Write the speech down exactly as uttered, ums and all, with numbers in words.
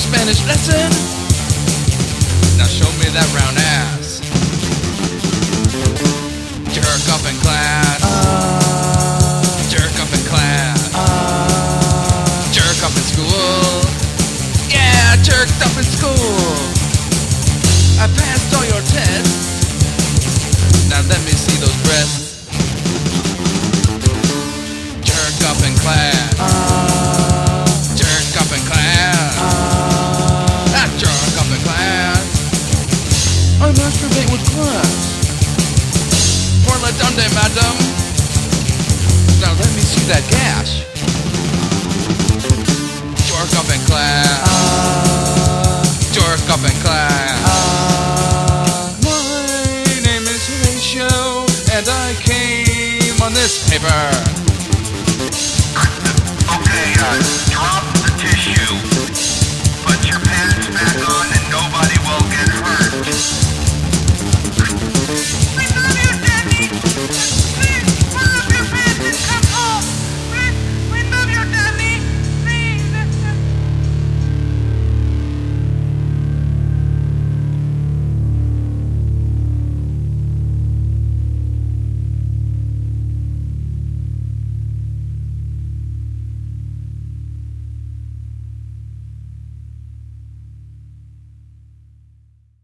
Spanish lesson? Now show me that round ass. Jerk up in class. Uh, Jerk up in class. uh, Jerk up in school. Yeah, jerked up in school. I passed all your tests. Now let me see those breasts. Jerk up in class. uh, Jerk up in class. uh, Ah, jerk up in class. I masturbate with class. Pour la donde, madam. Now let me see that gash. Jerk up in class. Uh, Jerk up in class. uh, My name is Horatio, and I came on this paper. Okay, uh,